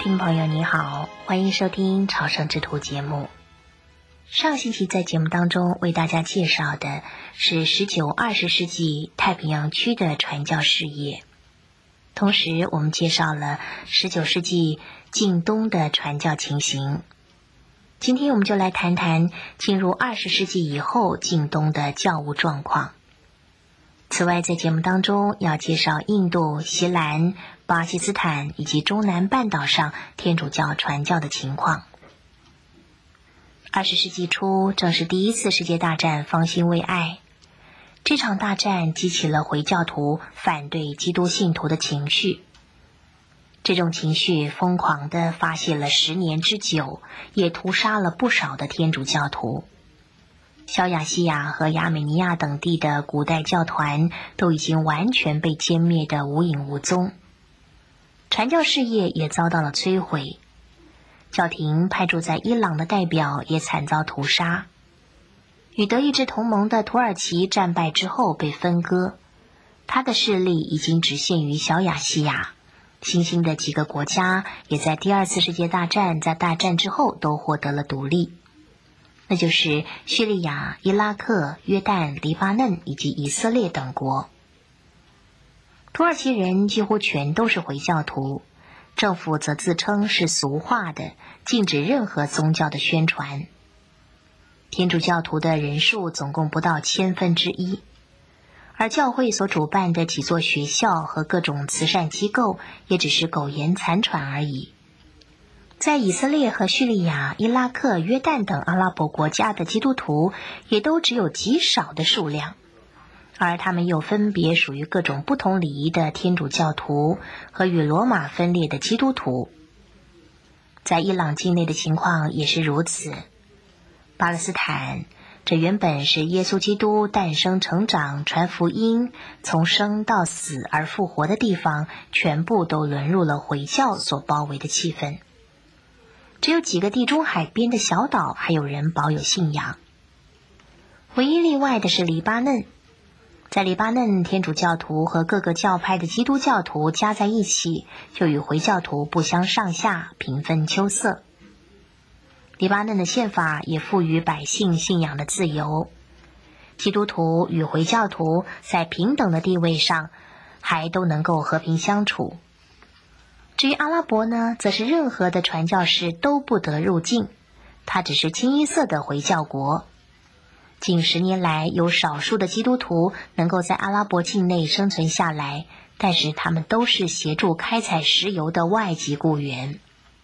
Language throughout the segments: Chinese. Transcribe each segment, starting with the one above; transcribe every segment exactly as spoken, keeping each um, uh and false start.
听朋友你好，欢迎收听朝圣之途节目。上星期在节目当中为大家介绍的是十九、二十世纪太平洋区的传教事业，同时我们介绍了十九世纪近东的传教情形。今天我们就来谈谈进入二十世纪以后近东的教务状况。此外，在节目当中要介绍印度、锡兰、巴基斯坦以及中南半岛上天主教传教的情况。二十世纪初，正是第一次世界大战方兴未艾，这场大战激起了回教徒反对基督信徒的情绪。这种情绪疯狂地发泄了十年之久，也屠杀了不少的天主教徒。小亚细亚和亚美尼亚等地的古代教团都已经完全被歼灭得无影无踪，传教事业也遭到了摧毁。教廷派驻在伊朗的代表也惨遭屠杀。与德意志同盟的土耳其战败之后被分割，他的势力已经只限于小亚细亚。新兴的几个国家也在第二次世界大战在大战之后都获得了独立，那就是叙利亚、伊拉克、约旦、黎巴嫩以及以色列等国。土耳其人几乎全都是回教徒，政府则自称是俗化的，禁止任何宗教的宣传。天主教徒的人数总共不到千分之一，而教会所主办的几座学校和各种慈善机构也只是苟延残喘而已。在以色列和叙利亚、伊拉克、约旦等阿拉伯国家的基督徒也都只有极少的数量，而他们又分别属于各种不同礼仪的天主教徒和与罗马分裂的基督徒。在伊朗境内的情况也是如此。巴勒斯坦，这原本是耶稣基督诞生、成长、传福音、从生到死而复活的地方，全部都沦入了回教所包围的气氛。只有几个地中海边的小岛还有人保有信仰。唯一例外的是黎巴嫩，在黎巴嫩，天主教徒和各个教派的基督教徒加在一起，就与回教徒不相上下，平分秋色。黎巴嫩的宪法也赋予百姓信仰的自由，基督徒与回教徒在平等的地位上还都能够和平相处。至于阿拉伯呢，则是任何的传教士都不得入境，它只是清一色的回教国。近十年来，有少数的基督徒能够在阿拉伯境内生存下来，但是他们都是协助开采石油的外籍雇员。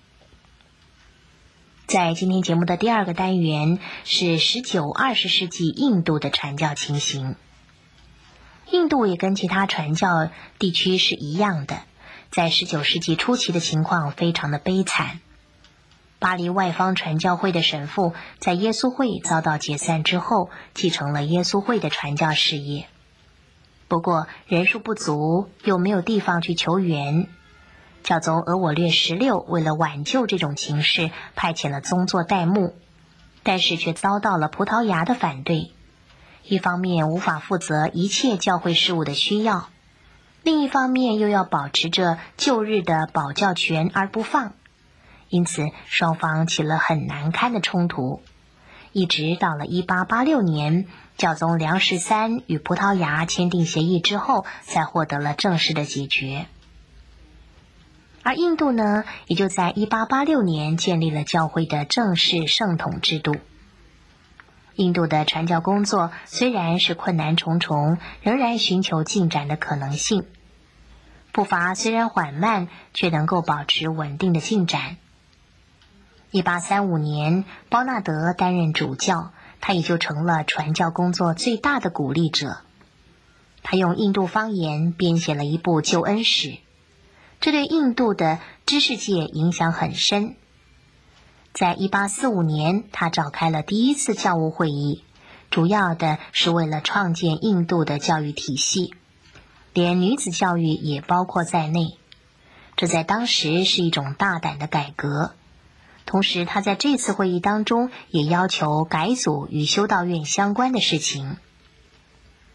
在今天节目的第二个单元是十九、二十世纪印度的传教情形。印度也跟其他传教地区是一样的，在十九世纪初期的情况非常的悲惨。巴黎外方传教会的神父在耶稣会遭到解散之后，继承了耶稣会的传教事业。不过人数不足，又没有地方去求援。教宗额我略十六为了挽救这种情势，派遣了宗座代牧，但是却遭到了葡萄牙的反对。一方面无法负责一切教会事务的需要，另一方面又要保持着旧日的保教权而不放，因此双方起了很难堪的冲突。一直到了一八八六年，教宗良十三与葡萄牙签订协议之后，才获得了正式的解决。而印度呢，也就在一八八六年建立了教会的正式圣统制度。印度的传教工作虽然是困难重重，仍然寻求进展的可能性。步伐虽然缓慢，却能够保持稳定的进展。一八三五年，包纳德担任主教，他也就成了传教工作最大的鼓励者。他用印度方言编写了一部救恩史，这对印度的知识界影响很深。在一八四五年，他召开了第一次教务会议，主要的是为了创建印度的教育体系，连女子教育也包括在内。这在当时是一种大胆的改革。同时他在这次会议当中也要求改组与修道院相关的事情。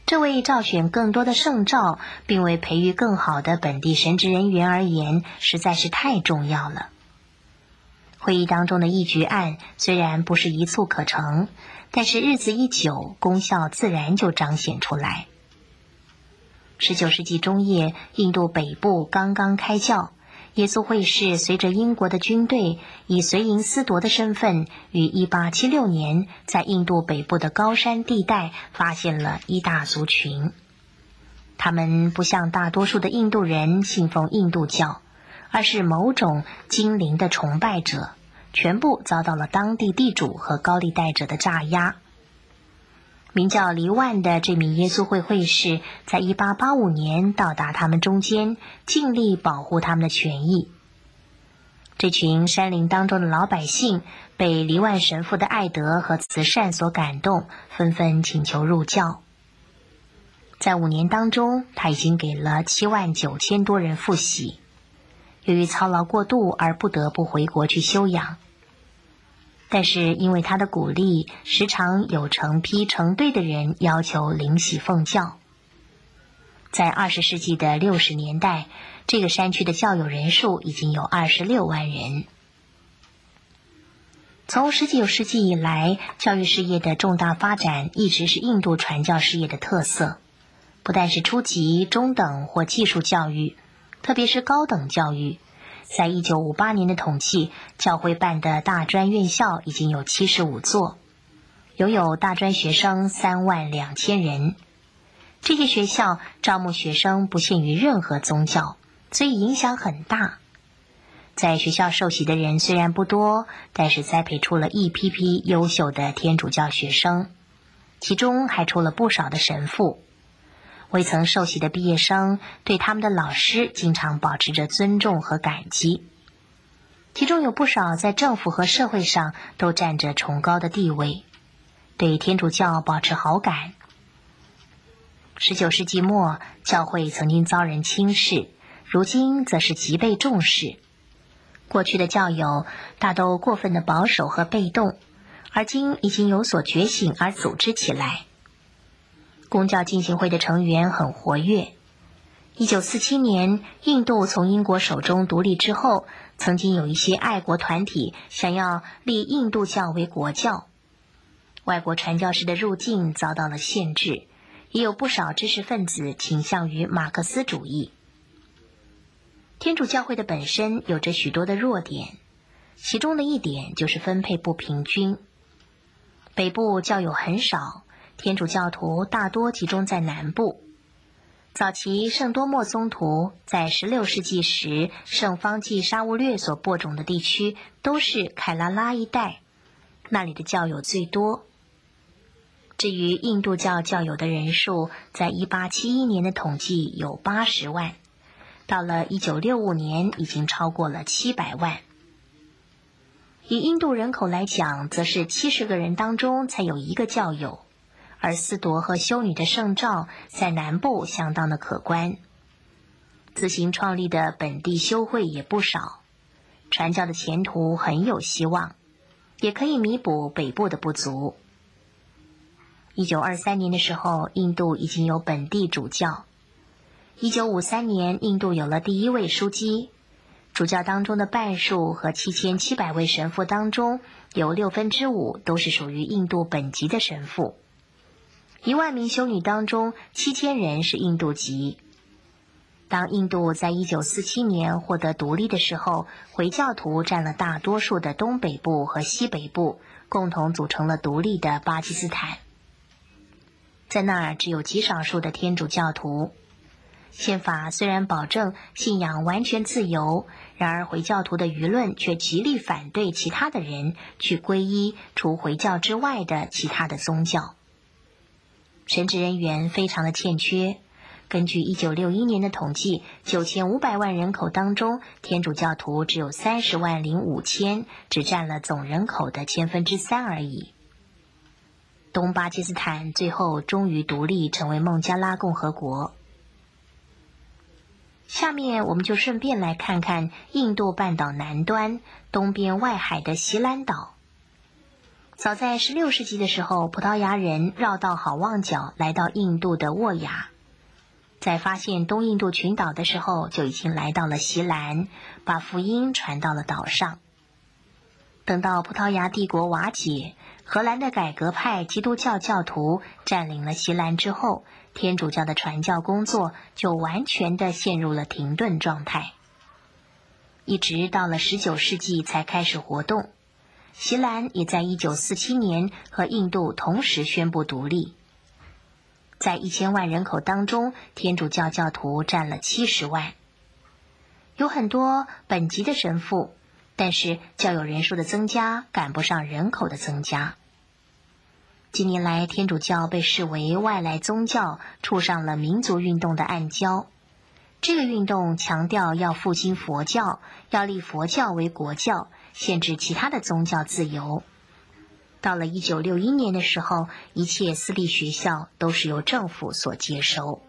这为召选更多的圣召，并为培育更好的本地神职人员而言，实在是太重要了。会议当中的议决案虽然不是一蹴可成，但是日子一久，功效自然就彰显出来。十九世纪中叶，印度北部刚刚开教，耶稣会士随着英国的军队以随营司铎的身份，于一八七六年在印度北部的高山地带发现了一大族群。他们不像大多数的印度人信奉印度教，而是某种精灵的崇拜者，全部遭到了当地地主和高利贷者的榨压。名叫黎万的这名耶稣会会士，在一八八五年到达他们中间，尽力保护他们的权益。这群山林当中的老百姓被黎万神父的爱德和慈善所感动，纷纷请求入教。在五年当中，他已经给了七万九千多人复洗，由于操劳过度而不得不回国去休养。但是因为他的鼓励，时常有成批成队的人要求领洗奉教。在二十世纪的六十年代，这个山区的教友人数已经有二十六万人。从十九世纪以来，教育事业的重大发展一直是印度传教事业的特色，不但是初级、中等或技术教育，特别是高等教育。在一九五八年的统计，教会办的大专院校已经有七十五座，拥有大专学生三万两千人。这些学校招募学生不限于任何宗教，所以影响很大。在学校受洗的人虽然不多，但是栽培出了一批批优秀的天主教学生，其中还出了不少的神父。未曾受洗的毕业生对他们的老师经常保持着尊重和感激，其中有不少在政府和社会上都占着崇高的地位，对天主教保持好感。十九世纪末，教会曾经遭人轻视，如今则是极被重视。过去的教友大都过分的保守和被动，而今已经有所觉醒而组织起来。公教进行会的成员很活跃。一九四七年，印度从英国手中独立之后，曾经有一些爱国团体想要立印度教为国教。外国传教士的入境遭到了限制，也有不少知识分子倾向于马克思主义。天主教会的本身有着许多的弱点，其中的一点就是分配不平均。北部教友很少，天主教徒大多集中在南部。早期圣多默宗徒在十六世纪时圣方济沙勿略所播种的地区都是凯拉拉一带，那里的教友最多。至于印度教教友的人数，在一八七一年的统计有八十万，到了一九六五年已经超过了七百万。以印度人口来讲，则是七十个人当中才有一个教友。而司铎和修女的圣召在南部相当的可观，自行创立的本地修会也不少，传教的前途很有希望，也可以弥补北部的不足。一九二三年的时候，印度已经有本地主教。一九五三年，印度有了第一位枢机，主教当中的半数和七千七百位神父当中，有六分之五都是属于印度本籍的神父。一万名修女当中，七千人是印度籍。当印度在一九四七年获得独立的时候，回教徒占了大多数的东北部和西北部，共同组成了独立的巴基斯坦。在那儿只有极少数的天主教徒。宪法虽然保证信仰完全自由，然而回教徒的舆论却极力反对其他的人去皈依除回教之外的其他的宗教。神职人员非常的欠缺。根据一九六一年的统计，九千五百万人口当中，天主教徒只有三十万零五千，只占了总人口的千分之三而已。东巴基斯坦最后终于独立，成为孟加拉共和国。下面我们就顺便来看看印度半岛南端东边外海的锡兰岛。 早在十六世纪的时候，葡萄牙人绕道好望角来到印度的沃雅，在发现东印度群岛的时候，就已经来到了锡兰，把福音传到了岛上。等到葡萄牙帝国瓦解，荷兰的改革派基督教教徒占领了锡兰之后，天主教的传教工作就完全的陷入了停顿状态，一直到了十九世纪才开始活动。锡兰也在一九四七年和印度同时宣布独立。在一千万人口当中，天主教教徒占了七十万，有很多本级的神父，但是教友人数的增加赶不上人口的增加。近年来，天主教被视为外来宗教，触上了民族运动的暗礁。这个运动强调要复兴佛教，要立佛教为国教，限制其他的宗教自由。到了一九六一年的时候，一切私立学校都是由政府所接收。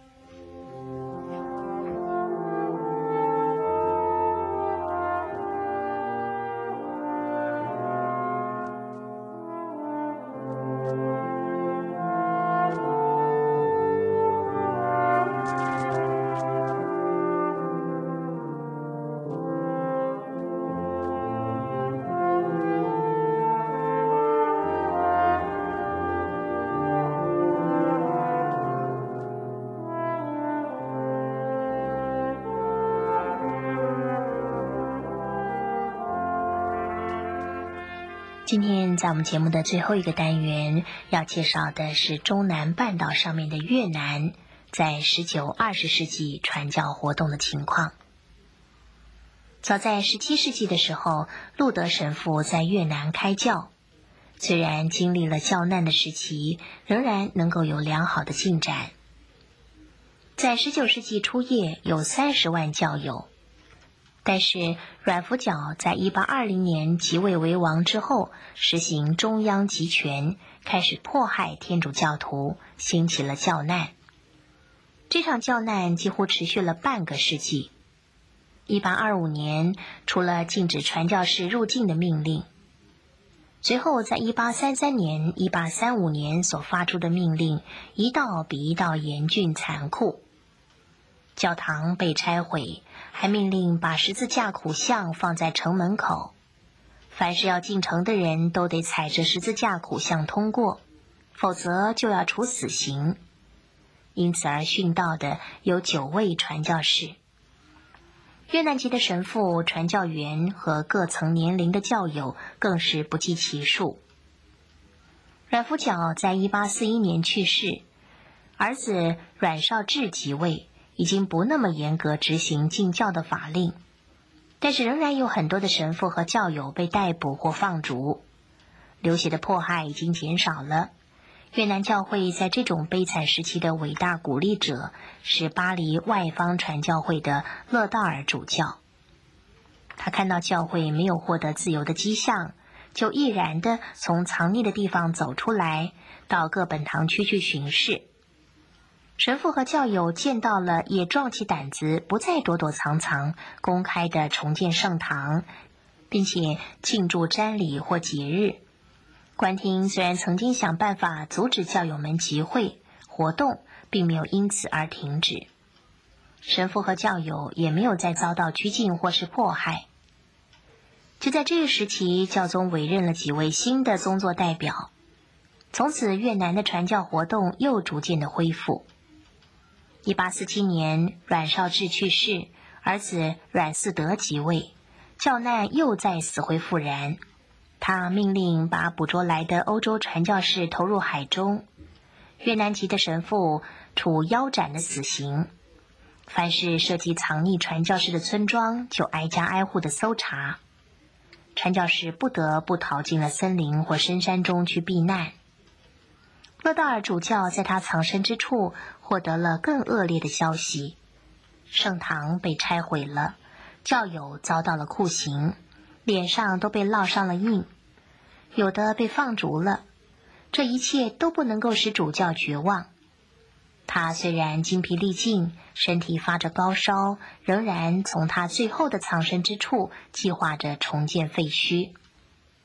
今天在我们节目的最后一个单元要介绍的是中南半岛上面的越南在十九、二十世纪传教活动的情况。早在十七世纪的时候，路德神父在越南开教，虽然经历了教难的时期，仍然能够有良好的进展。在十九世纪初叶有三十万教友，但是阮福角在一八二零年即位为王之后，实行中央集权，开始迫害天主教徒，兴起了教难。这场教难几乎持续了半个世纪。一八二五年，除了禁止传教士入境的命令，随后在一八三三年、一八三五年所发出的命令，一道比一道严峻残酷。教堂被拆毁，还命令把十字架苦像放在城门口，凡是要进城的人都得踩着十字架苦像通过，否则就要处死刑。因此而殉道的有九位传教士。越南籍的神父、传教员和各层年龄的教友更是不计其数。阮福角在一八四一年去世，儿子阮绍智即位，已经不那么严格执行禁教的法令，但是仍然有很多的神父和教友被逮捕或放逐，流血的迫害已经减少了。越南教会在这种悲惨时期的伟大鼓励者是巴黎外方传教会的勒道尔主教。他看到教会没有获得自由的迹象，就毅然地从藏匿的地方走出来，到各本堂区去巡视。神父和教友见到了，也壮起胆子，不再躲躲藏藏，公开地重建圣堂，并且庆祝瞻礼或节日。官厅虽然曾经想办法阻止教友们集会活动，并没有因此而停止。神父和教友也没有再遭到拘禁或是迫害。就在这个时期，教宗委任了几位新的宗座代表，从此越南的传教活动又逐渐的恢复。一八四七年，阮绍智去世，儿子阮嗣德即位，教难又再死灰复燃。他命令把捕捉来的欧洲传教士投入海中，越南籍的神父处腰斩的死刑。凡是涉及藏匿传教士的村庄，就挨家挨户的搜查。传教士不得不逃进了森林或深山中去避难。勒道尔主教在他藏身之处获得了更恶劣的消息，圣堂被拆毁了，教友遭到了酷刑，脸上都被烙上了印，有的被放逐了。这一切都不能够使主教绝望。他虽然精疲力尽，身体发着高烧，仍然从他最后的藏身之处计划着重建废墟。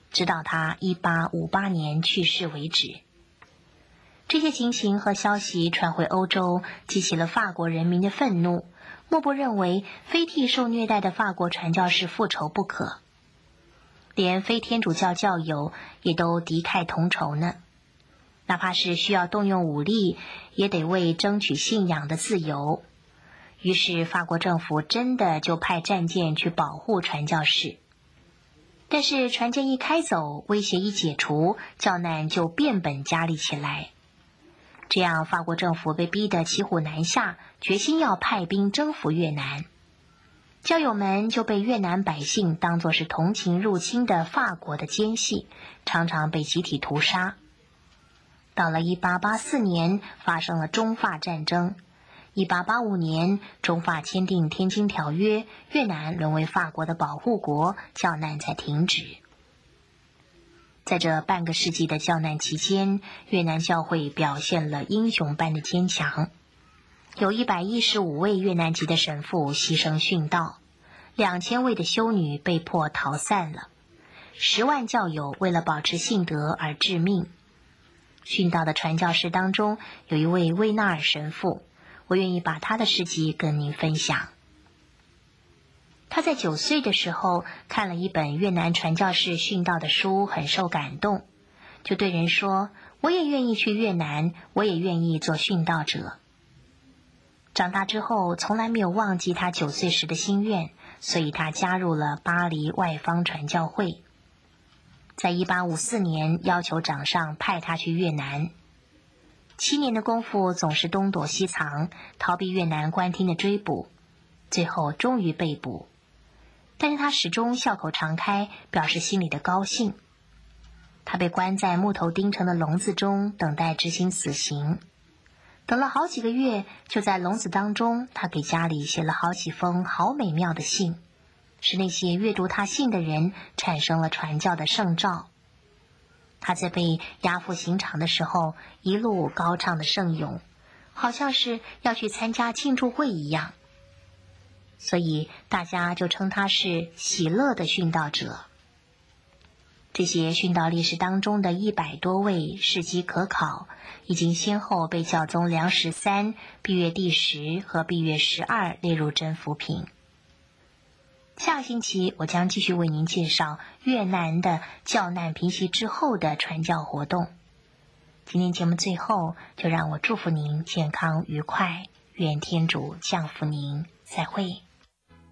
直到他一八五八年去世为止。这些情形和消息传回欧洲，激起了法国人民的愤怒，莫不认为非替受虐待的法国传教士复仇不可。连非天主教教友也都敌忾同仇呢。哪怕是需要动用武力，也得为争取信仰的自由。于是法国政府真的就派战舰去保护传教士。但是船舰一开走，威胁一解除，教难就变本加厉起来。这样法国政府被逼得骑虎难下，决心要派兵征服越南。教友们就被越南百姓当作是同情入侵的法国的奸细，常常被集体屠杀。到了一八八四年，发生了中法战争。一八八五年，中法签订《天津条约》，越南沦为法国的保护国，教难才停止。在这半个世纪的教难期间，越南教会表现了英雄般的坚强。有一百一十五位越南籍的神父牺牲殉道，两千位的修女被迫逃散了，十万教友为了保持信德而致命。殉道的传教士当中，有一位威纳尔神父，我愿意把他的事迹跟您分享。他在九岁的时候看了一本越南传教士殉道的书，很受感动，就对人说，我也愿意去越南，我也愿意做殉道者。长大之后从来没有忘记他九岁时的心愿，所以他加入了巴黎外方传教会。在一八五四年要求长上派他去越南，七年的功夫总是东躲西藏，逃避越南官厅的追捕，最后终于被捕。但是他始终笑口常开，表示心里的高兴。他被关在木头钉成的笼子中，等待执行死刑。等了好几个月，就在笼子当中，他给家里写了好几封好美妙的信，使那些阅读他信的人产生了传教的圣召。他在被押赴刑场的时候，一路高唱的圣咏，好像是要去参加庆祝会一样，所以大家就称他是喜乐的殉道者。这些殉道历史当中的一百多位事迹可考，已经先后被教宗良十三、闭月第十和闭月十二列入真福品。下个星期我将继续为您介绍越南的教难平息之后的传教活动。今天节目最后，就让我祝福您健康愉快，愿天主降福您，再会。